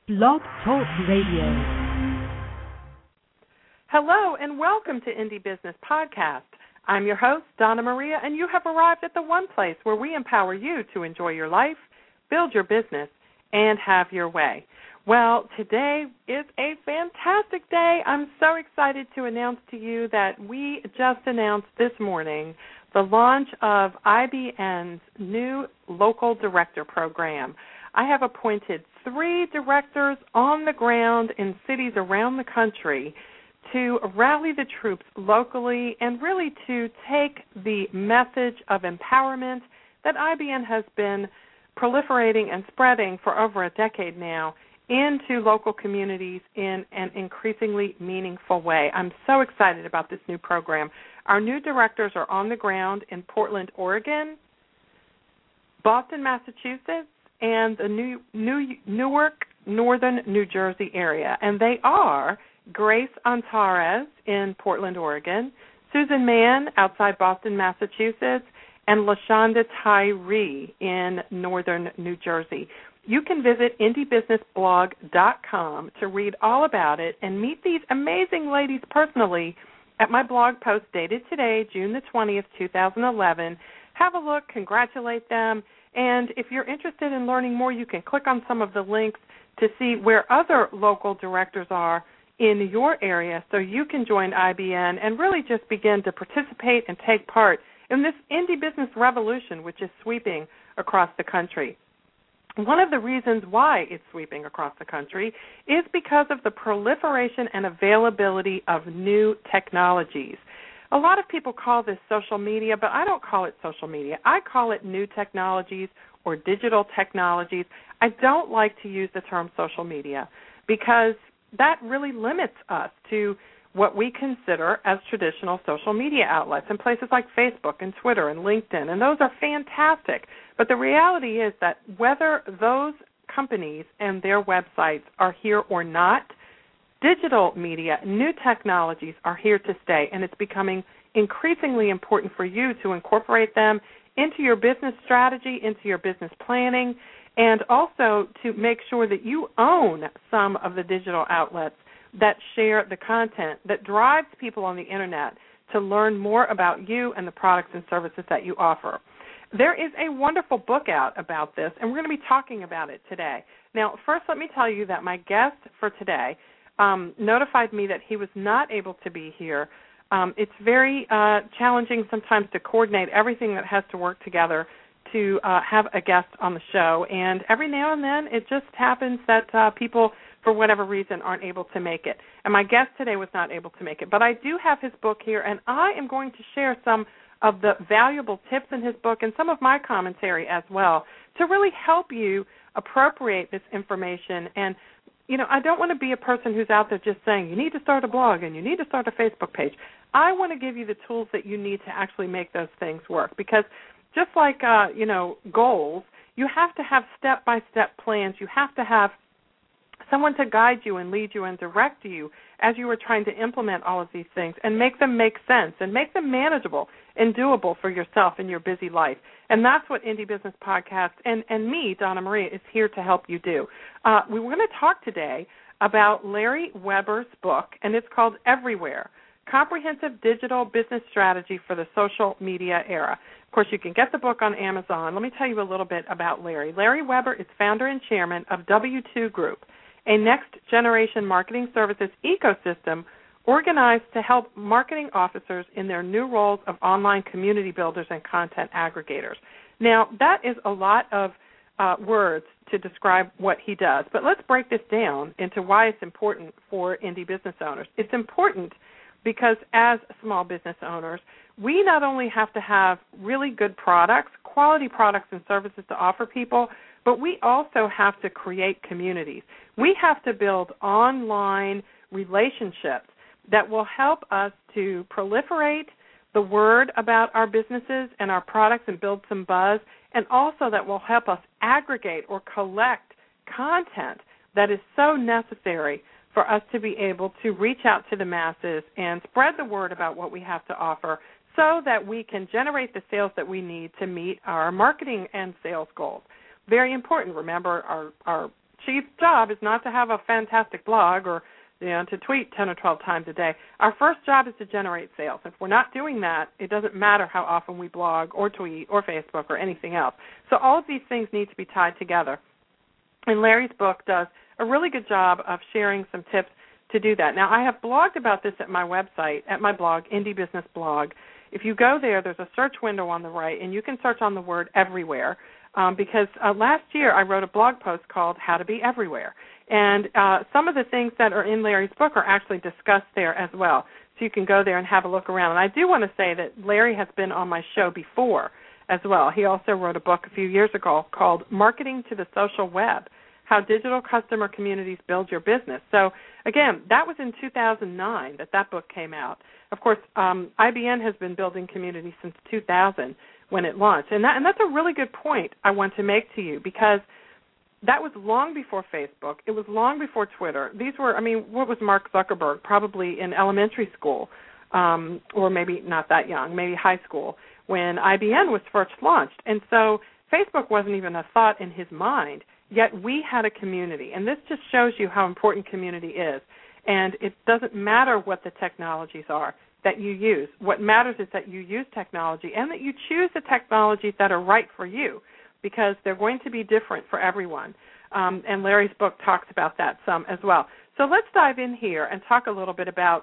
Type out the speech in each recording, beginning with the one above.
Blog Talk Radio. Hello and welcome to Indie Business Podcast. I'm your host, Donna Maria, and you have arrived at the one place where we empower you to enjoy your life, build your business, and have your way. Well, today is a fantastic day. I'm so excited to announce to you that we just announced this morning the launch of IBN's new local director program. I have appointed 3 directors on the ground in cities around the country to rally the troops locally and really to take the message of empowerment that IBN has been proliferating and spreading for over a decade now into local communities in an increasingly meaningful way. I'm so excited about this new program. Our new directors are on the ground in Portland, Oregon, Boston, Massachusetts, and the Newark, Northern New Jersey area. And they are Grace Antares in Portland, Oregon, Susan Mann outside Boston, Massachusetts, and LaShonda Tyree in Northern New Jersey. You can visit indiebusinessblog.com to read all about it and meet these amazing ladies personally at my blog post dated today, June the 20th, 2011. Have a look, congratulate them, and if you're interested in learning more, you can click on some of the links to see where other local directors are in your area so you can join IBN and really just begin to participate and take part in this indie business revolution which is sweeping across the country. One of the reasons why it's sweeping across the country is because of the proliferation and availability of new technologies. A lot of people call this social media, but I don't call it social media. I call it new technologies or digital technologies. I don't like to use the term social media because that really limits us to what we consider as traditional social media outlets and places like Facebook and Twitter and LinkedIn, and those are fantastic. But the reality is that whether those companies and their websites are here or not, digital media, new technologies are here to stay, and it's becoming increasingly important for you to incorporate them into your business strategy, into your business planning, and also to make sure that you own some of the digital outlets that share the content that drives people on the Internet to learn more about you and the products and services that you offer. There is a wonderful book out about this, and we're going to be talking about it today. Now, first let me tell you that my guest for today notified me that he was not able to be here. It's very challenging sometimes to coordinate everything that has to work together to have a guest on the show, and every now and then it just happens that people, for whatever reason, aren't able to make it. And my guest today was not able to make it. But I do have his book here, and I am going to share some of the valuable tips in his book and some of my commentary as well to really help you appropriate this information. And, you know, I don't want to be a person who's out there just saying you need to start a blog and you need to start a Facebook page. I want to give you the tools that you need to actually make those things work because just like, goals, you have to have step-by-step plans. You have to have someone to guide you and lead you and direct you as you are trying to implement all of these things and make them make sense and make them manageable and doable for yourself in your busy life. And that's what Indie Business Podcast and me, Donna Maria, is here to help you do. We want to talk today about Larry Weber's book, and it's called Everywhere, Comprehensive Digital Business Strategy for the Social Media Era. Of course, you can get the book on Amazon. Let me tell you a little bit about Larry. Larry Weber is founder and chairman of W2 Group, a next-generation marketing services ecosystem organized to help marketing officers in their new roles of online community builders and content aggregators. Now, that is a lot of words to describe what he does, but let's break this down into why it's important for indie business owners. It's important because as small business owners, we not only have to have really good products, quality products and services to offer people, but we also have to create communities. We have to build online relationships that will help us to proliferate the word about our businesses and our products and build some buzz, and also that will help us aggregate or collect content that is so necessary for us to be able to reach out to the masses and spread the word about what we have to offer so that we can generate the sales that we need to meet our marketing and sales goals. Very important. Remember, our chief job is not to have a fantastic blog or to tweet 10 or 12 times a day. Our first job is to generate sales. If we're not doing that, it doesn't matter how often we blog or tweet or Facebook or anything else. So all of these things need to be tied together. And Larry's book does a really good job of sharing some tips to do that. Now, I have blogged about this at my website, at my blog, Indie Business Blog. If you go there, there's a search window on the right, and you can search on the word everywhere. Because last year I wrote a blog post called How to Be Everywhere. And some of the things that are in Larry's book are actually discussed there as well. So you can go there and have a look around. And I do want to say that Larry has been on my show before as well. He also wrote a book a few years ago called Marketing to the Social Web, How Digital Customer Communities Build Your Business. So, again, that was in 2009 that book came out. Of course, IBN has been building communities since 2000 when it launched. And that's a really good point I want to make to you, because that was long before Facebook. It was long before Twitter. These were, what was Mark Zuckerberg? Probably in elementary school, or maybe not that young, maybe high school, when IBN was first launched. And so Facebook wasn't even a thought in his mind, yet we had a community. And this just shows you how important community is. And it doesn't matter what the technologies are that you use. What matters is that you use technology and that you choose the technologies that are right for you, because they're going to be different for everyone. And Larry's book talks about that some as well. So let's dive in here and talk a little bit about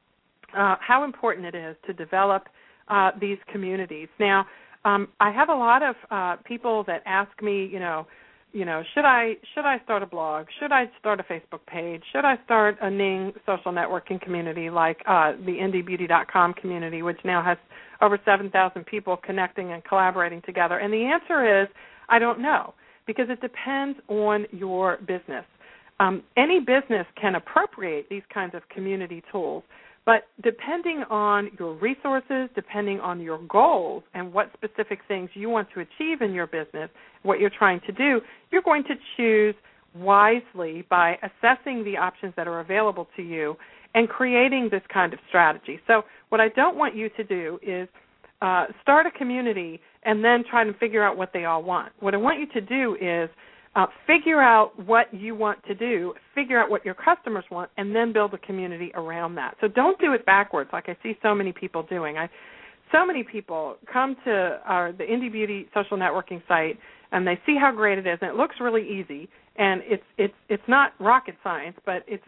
how important it is to develop these communities. Now, I have a lot of people that ask me, should I start a blog? Should I start a Facebook page? Should I start a Ning social networking community like the IndieBeauty.com community, which now has over 7,000 people connecting and collaborating together? And the answer is, I don't know, because it depends on your business. Any business can appropriate these kinds of community tools, but depending on your resources, depending on your goals and what specific things you want to achieve in your business, what you're trying to do, you're going to choose wisely by assessing the options that are available to you and creating this kind of strategy. So what I don't want you to do is start a community and then try to figure out what they all want. What I want you to do is figure out what you want to do, figure out what your customers want, and then build a community around that. So don't do it backwards like I see so many people doing. So many people come to the Indie Beauty social networking site, and they see how great it is, and it looks really easy. And it's not rocket science, but it's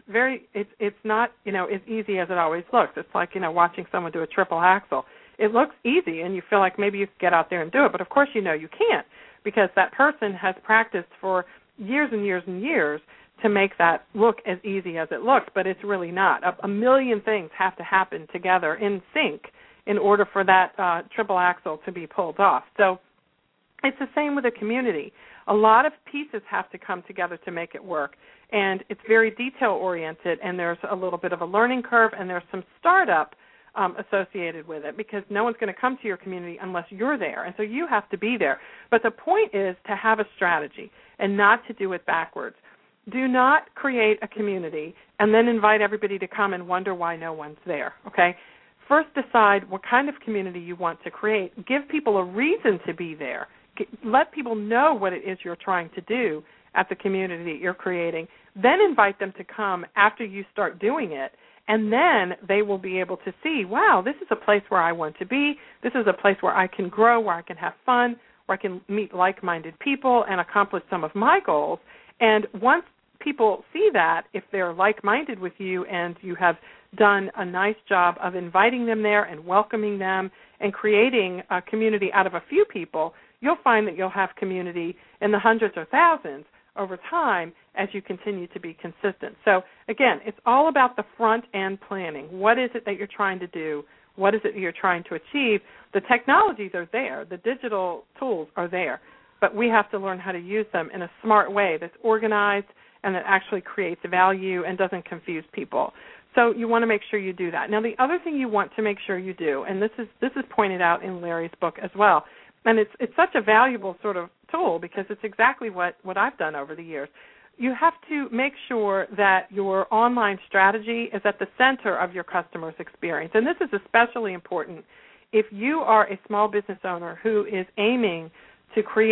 not as easy as it always looks. It's like watching someone do a triple axel. It looks easy, and you feel like maybe you could get out there and do it, but of course you can't, because that person has practiced for years and years and years to make that look as easy as it looks, but it's really not. A million things have to happen together in sync in order for that triple axel to be pulled off. So it's the same with a community. A lot of pieces have to come together to make it work, and it's very detail-oriented, and there's a little bit of a learning curve, and there's some startup associated with it, because no one's going to come to your community unless you're there, and so you have to be there. But the point is to have a strategy and not to do it backwards. Do not create a community and then invite everybody to come and wonder why no one's there, okay? First decide what kind of community you want to create. Give people a reason to be there. Let people know what it is you're trying to do at the community that you're creating. Then invite them to come after you start doing it, and then they will be able to see, wow, this is a place where I want to be. This is a place where I can grow, where I can have fun, where I can meet like-minded people and accomplish some of my goals. And once people see that, if they're like-minded with you and you have done a nice job of inviting them there and welcoming them and creating a community out of a few people, you'll find that you'll have community in the hundreds or thousands over time as you continue to be consistent. So, again, it's all about the front-end planning. What is it that you're trying to do? What is it that you're trying to achieve? The technologies are there. The digital tools are there. But we have to learn how to use them in a smart way that's organized and that actually creates value and doesn't confuse people. So you want to make sure you do that. Now, the other thing you want to make sure you do, and this is pointed out in Larry's book as well, and it's such a valuable sort of tool because it's exactly what I've done over the years. You have to make sure that your online strategy is at the center of your customer's experience. And this is especially important if you are a small business owner who is aiming to create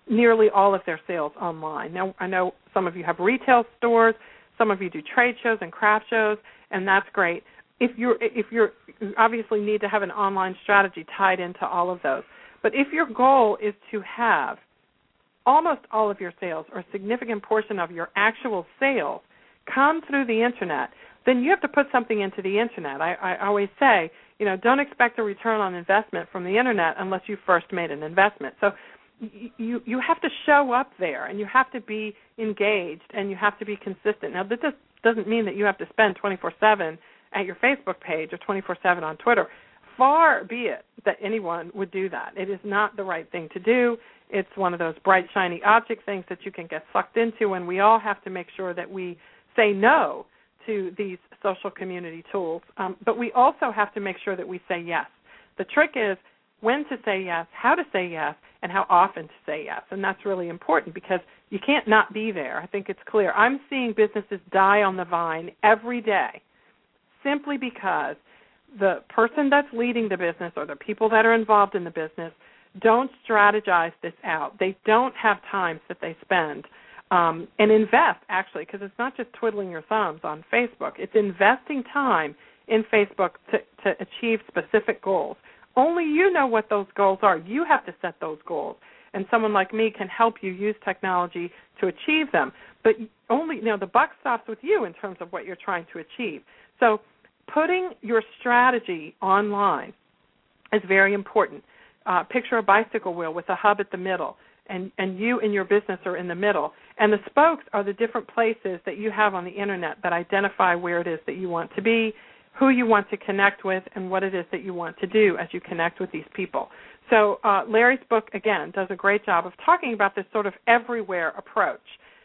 nearly all of their sales online. Now, I know some of you have retail stores, some of you do trade shows and craft shows, and that's great. If you obviously need to have an online strategy tied into all of those. But if your goal is to have almost all of your sales or a significant portion of your actual sales come through the Internet, then you have to put something into the Internet. I always say, don't expect a return on investment from the Internet unless you first made an investment. So you have to show up there, and you have to be engaged, and you have to be consistent. Now, this doesn't mean that you have to spend 24/7 at your Facebook page or 24/7 on Twitter. Far be it that anyone would do that. It is not the right thing to do. It's one of those bright, shiny object things that you can get sucked into, and we all have to make sure that we say no to these social community tools. But we also have to make sure that we say yes. The trick is when to say yes, how to say yes, and how often to say yes. And that's really important because you can't not be there. I think it's clear. I'm seeing businesses die on the vine every day simply because the person that's leading the business or the people that are involved in the business don't strategize this out. They don't have times that they spend and invest, actually, because it's not just twiddling your thumbs on Facebook. It's investing time in Facebook to achieve specific goals. Only you know what those goals are. You have to set those goals, and someone like me can help you use technology to achieve them. But the buck stops with you in terms of what you're trying to achieve. So putting your strategy online is very important. Picture a bicycle wheel with a hub at the middle, and you and your business are in the middle. And the spokes are the different places that you have on the Internet that identify where it is that you want to be, who you want to connect with, and what it is that you want to do as you connect with these people. So Larry's book, again, does a great job of talking about this sort of everywhere approach.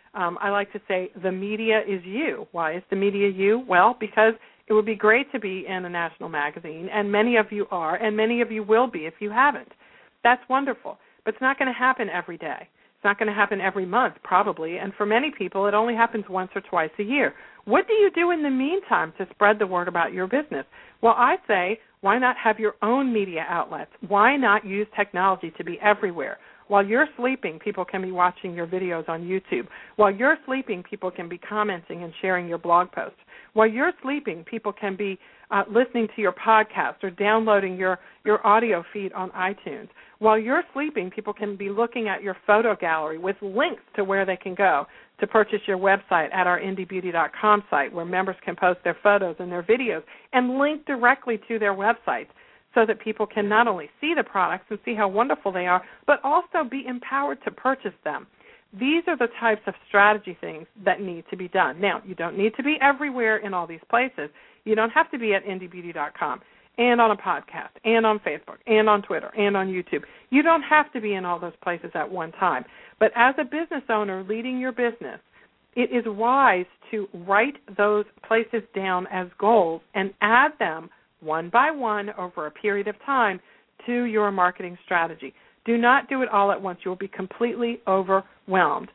I like to say the media is you. Why is the media you? Well, because it would be great to be in a national magazine, and many of you are, and many of you will be if you haven't. That's wonderful, but it's not going to happen every day. It's not going to happen every month, probably, and for many people it only happens once or twice a year. What do you do in the meantime to spread the word about your business? Well, I say, why not have your own media outlets? Why not use technology to be everywhere? While you're sleeping, people can be watching your videos on YouTube. While you're sleeping, people can be commenting and sharing your blog posts. While you're sleeping, people can be listening to your podcast or downloading your audio feed on iTunes. While you're sleeping, people can be looking at your photo gallery with links to where they can go to purchase your website at our indiebeauty.com site, where members can post their photos and their videos and link directly to their websites, so that people can not only see the products and see how wonderful they are, but also be empowered to purchase them. These are the types of strategy things that need to be done. Now, you don't need to be everywhere in all these places. You don't have to be at indiebeauty.com and on a podcast and on Facebook and on Twitter and on YouTube. You don't have to be in all those places at one time. But as a business owner leading your business, it is wise to write those places down as goals and add them one by one over a period of time to your marketing strategy. Do not do it all at once. You will be completely overwhelmed.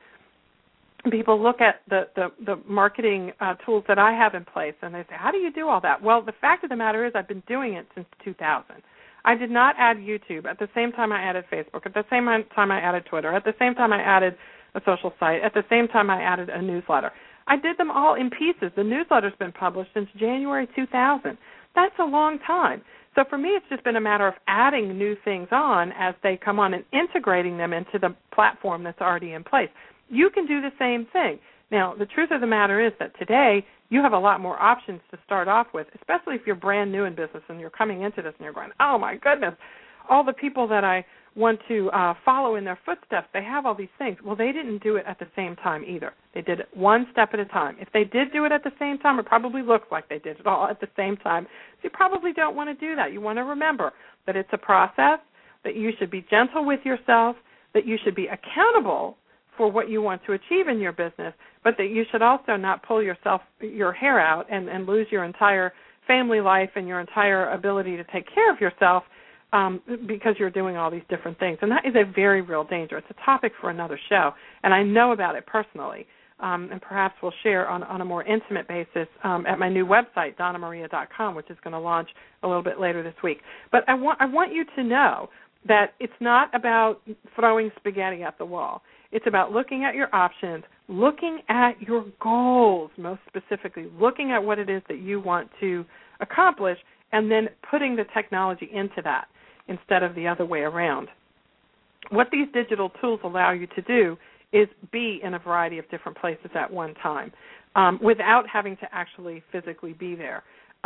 People look at the marketing tools that I have in place, and they say, how do you do all that? Well, the fact of the matter is I've been doing it since 2000. I did not add YouTube at the same time I added Facebook, at the same time I added Twitter, at the same time I added a social site, at the same time I added a newsletter. I did them all in pieces. The newsletter's been published since January 2000. That's a long time. So for me, it's just been a matter of adding new things on as they come on and integrating them into the platform that's already in place. You can do the same thing. Now, the truth of the matter is that today you have a lot more options to start off with, especially if you're brand new in business and you're coming into this and you're going, oh, my goodness, all the people that I want to follow in their footsteps, they have all these things. Well, they didn't do it at the same time either. They did it one step at a time. If they did do it at the same time, it probably looks like they did it all at the same time. So you probably don't want to do that. You want to remember that it's a process, that you should be gentle with yourself, that you should be accountable for what you want to achieve in your business, but that you should also not pull your hair out and lose your entire family life and your entire ability to take care of yourself because you're doing all these different things. And that is a very real danger. It's a topic for another show, and I know about it personally, and perhaps we'll share on a more intimate basis at my new website, DonnaMaria.com, which is going to launch a little bit later this week. But I want you to know that it's not about throwing spaghetti at the wall. It's about looking at your options, looking at your goals, most specifically, looking at what it is that you want to accomplish, and then putting the technology into that instead of the other way around. What these digital tools allow you to do is be in a variety of different places at one time without having to actually physically be there.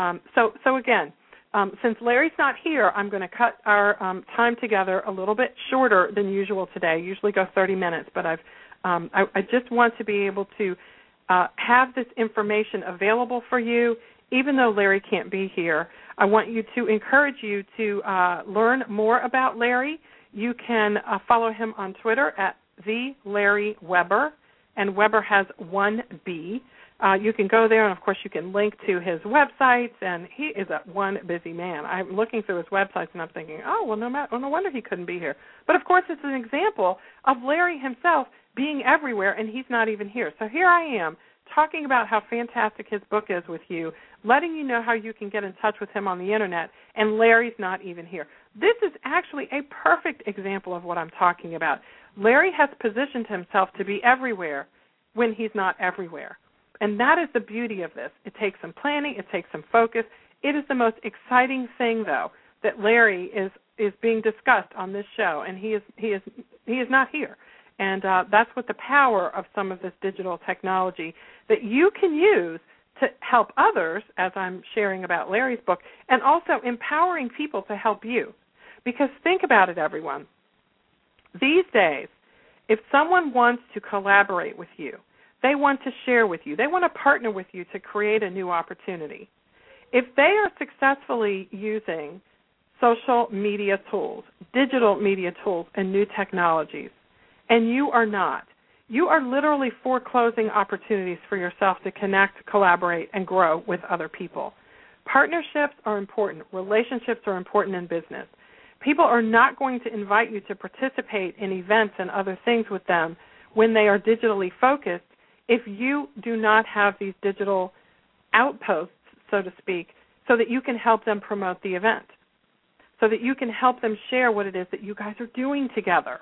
So again, since Larry's not here, I'm going to cut our time together a little bit shorter than usual today. I usually go 30 minutes, but I just want to be able to have this information available for you, even though Larry can't be here. I want you to encourage you to learn more about Larry. You can follow him on Twitter at @TheLarryWeber, and Weber has one B. You can go there, and, of course, you can link to his websites, and he is one busy man. I'm looking through his websites, and I'm thinking, no wonder he couldn't be here. But, of course, it's an example of Larry himself being everywhere, and he's not even here. So here I am talking about how fantastic his book is with you, letting you know how you can get in touch with him on the Internet, and Larry's not even here. This is actually a perfect example of what I'm talking about. Larry has positioned himself to be everywhere when he's not everywhere. And that is the beauty of this. It takes some planning. It takes some focus. It is the most exciting thing, though, that Larry is being discussed on this show, and he is not here. And that's what the power of some of this digital technology that you can use to help others, as I'm sharing about Larry's book, and also empowering people to help you. Because think about it, everyone. These days, if someone wants to collaborate with you, they want to share with you, they want to partner with you to create a new opportunity. If they are successfully using social media tools, digital media tools, and new technologies, and you are not, you are literally foreclosing opportunities for yourself to connect, collaborate, and grow with other people. Partnerships are important. Relationships are important in business. People are not going to invite you to participate in events and other things with them when they are digitally focused if you do not have these digital outposts, so to speak, so that you can help them promote the event, so that you can help them share what it is that you guys are doing together.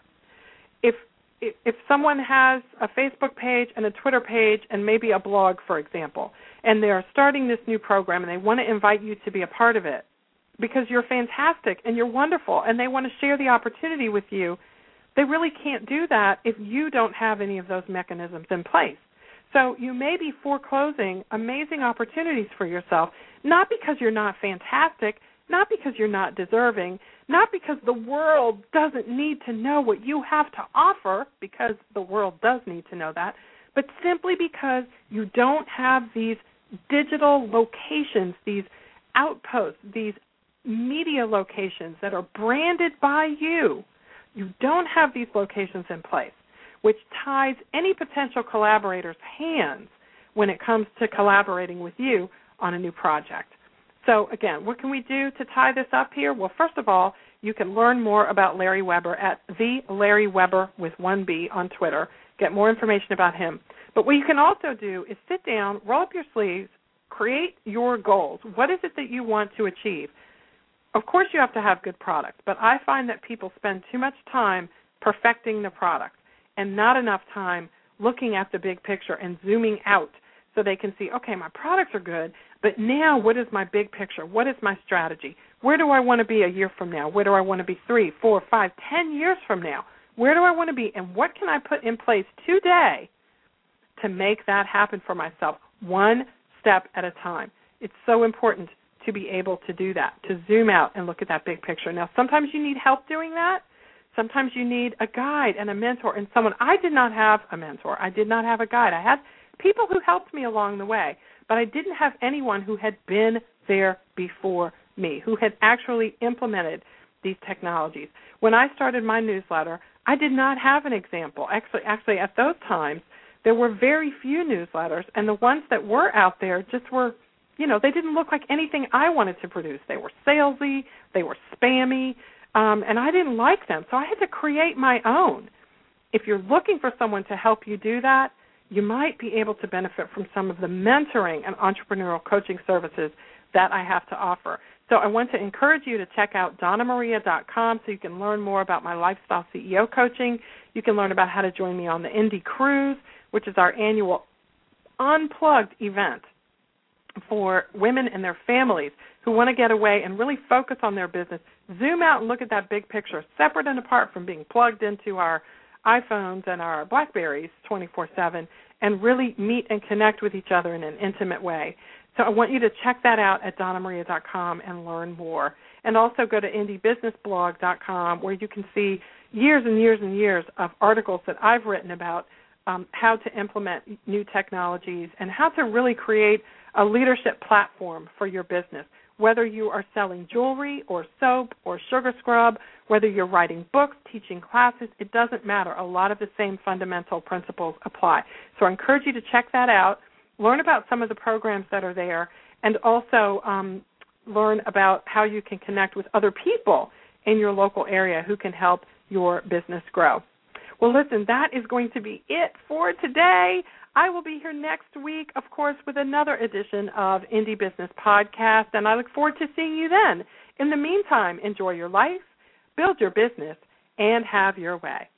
If someone has a Facebook page and a Twitter page and maybe a blog, for example, and they're starting this new program and they want to invite you to be a part of it because you're fantastic and you're wonderful and they want to share the opportunity with you, they really can't do that if you don't have any of those mechanisms in place. So you may be foreclosing amazing opportunities for yourself, not because you're not fantastic, not because you're not deserving, not because the world doesn't need to know what you have to offer, because the world does need to know that, but simply because you don't have these digital locations, these outposts, these media locations that are branded by you. You don't have these locations in place, which ties any potential collaborator's hands when it comes to collaborating with you on a new project. So, again, what can we do to tie this up here? Well, first of all, you can learn more about Larry Weber at @TheLarryWeber with one B on Twitter. Get more information about him. But what you can also do is sit down, roll up your sleeves, create your goals. What is it that you want to achieve? Of course, you have to have good products, but I find that people spend too much time perfecting the product and not enough time looking at the big picture and zooming out so they can see, okay, my products are good, but now what is my big picture? What is my strategy? Where do I want to be a year from now? Where do I want to be 3, 4, 5, 10 years from now? Where do I want to be, and what can I put in place today to make that happen for myself, one step at a time? It's so important to be able to do that, to zoom out and look at that big picture. Now, sometimes you need help doing that. Sometimes you need a guide and a mentor and someone. I did not have a mentor. I did not have a guide. I had people who helped me along the way, but I didn't have anyone who had been there before me, who had actually implemented these technologies. When I started my newsletter, I did not have an example. Actually, at those times, there were very few newsletters, and the ones that were out there just were, they didn't look like anything I wanted to produce. They were salesy, they were spammy, and I didn't like them, so I had to create my own. If you're looking for someone to help you do that, you might be able to benefit from some of the mentoring and entrepreneurial coaching services that I have to offer. So I want to encourage you to check out donnamaria.com so you can learn more about my Lifestyle CEO coaching. You can learn about how to join me on the Indy Cruise, which is our annual unplugged event for women and their families who want to get away and really focus on their business. Zoom out and look at that big picture, separate and apart from being plugged into our iPhones and our BlackBerries 24/7, and really meet and connect with each other in an intimate way. So I want you to check that out at donnamaria.com and learn more. And also go to indiebusinessblog.com where you can see years and years and years of articles that I've written about how to implement new technologies and how to really create a leadership platform for your business. Whether you are selling jewelry or soap or sugar scrub, whether you're writing books, teaching classes, it doesn't matter. A lot of the same fundamental principles apply. So I encourage you to check that out, learn about some of the programs that are there, and also learn about how you can connect with other people in your local area who can help your business grow. Well, listen, that is going to be it for today. I will be here next week, of course, with another edition of Indie Business Podcast, and I look forward to seeing you then. In the meantime, enjoy your life, build your business, and have your way.